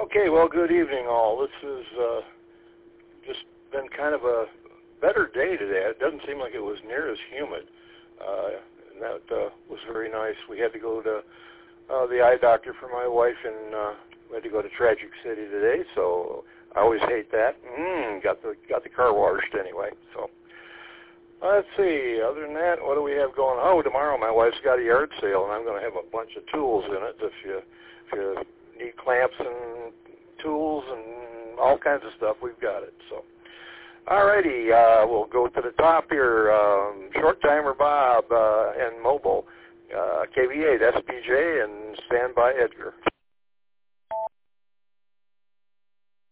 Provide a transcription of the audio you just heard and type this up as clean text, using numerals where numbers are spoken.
Okay, well, good evening, all. This has just been kind of a better day today. It doesn't seem like it was near as humid, and that was very nice. We had to go to the eye doctor for my wife, and we had to go to Tragic City today, so I always hate that. Got the car washed anyway, so. Let's see, other than that, what do we have going on? Oh, tomorrow my wife's got a yard sale, and I'm going to have a bunch of tools in it. If you need clamps and tools and all kinds of stuff, we've got it. So, all righty, we'll go to the top here. Short Timer Bob and Mobile, KV8, SPJ, and Standby Edgar.